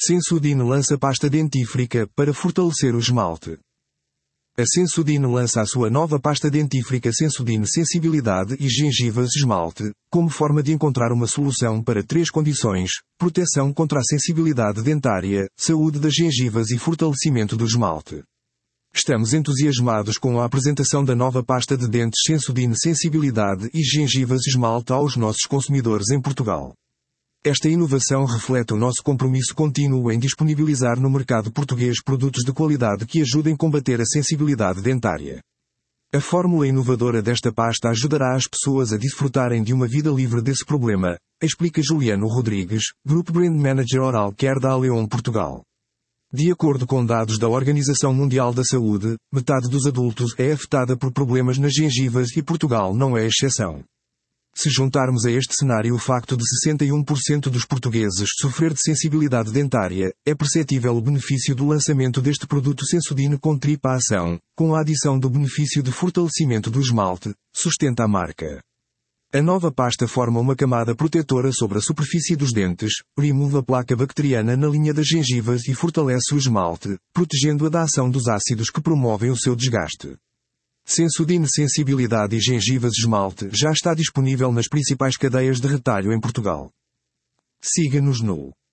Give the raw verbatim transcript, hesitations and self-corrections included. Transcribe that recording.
Sensodyne lança pasta dentífrica para fortalecer o esmalte. A Sensodyne lança a sua nova pasta dentífrica Sensodyne Sensibilidade e Gengivas Esmalte, como forma de encontrar uma solução para três condições: proteção contra a sensibilidade dentária, saúde das gengivas e fortalecimento do esmalte. Estamos entusiasmados com a apresentação da nova pasta de dentes Sensodyne Sensibilidade e Gengivas Esmalte aos nossos consumidores em Portugal. Esta inovação reflete o nosso compromisso contínuo em disponibilizar no mercado português produtos de qualidade que ajudem a combater a sensibilidade dentária. A fórmula inovadora desta pasta ajudará as pessoas a desfrutarem de uma vida livre desse problema, explica Juliano Rodrigues, Group Brand Manager Oral Care da Aleon Portugal. De acordo com dados da Organização Mundial da Saúde, metade dos adultos é afetada por problemas nas gengivas e Portugal não é exceção. Se juntarmos a este cenário o facto de sessenta e um por cento dos portugueses sofrer de sensibilidade dentária, é perceptível o benefício do lançamento deste produto Sensodyne com tripla ação, com a adição do benefício de fortalecimento do esmalte, sustenta a marca. A nova pasta forma uma camada protetora sobre a superfície dos dentes, remove a placa bacteriana na linha das gengivas e fortalece o esmalte, protegendo-a da ação dos ácidos que promovem o seu desgaste. Sensodyne Sensibilidade e Gengivas Esmalte já está disponível nas principais cadeias de retalho em Portugal. Siga-nos no